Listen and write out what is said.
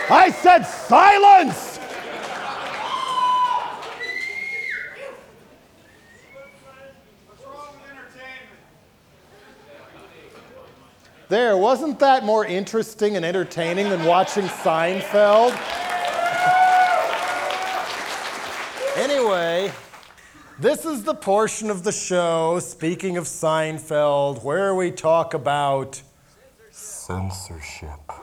I said silence! What's wrong with entertainment? There, wasn't that more interesting and entertaining than watching Seinfeld? Anyway, this is the portion of the show, speaking of Seinfeld, where we talk about censorship.